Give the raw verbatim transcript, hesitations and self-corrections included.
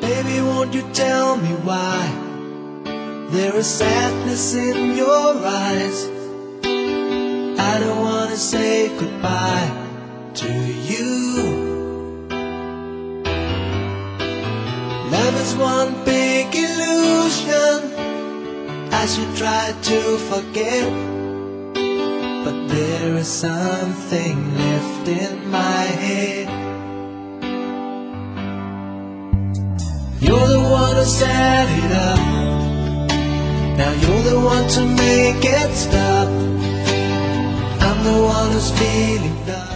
Baby, won't you tell me why there is sadness in your eyes? I don't wanna say goodbye to you. Love is one big illusion I should try to forget, but there is something left in my head. You're the one who set it up, now you're the one to make it stop. I'm the one who's feeling love.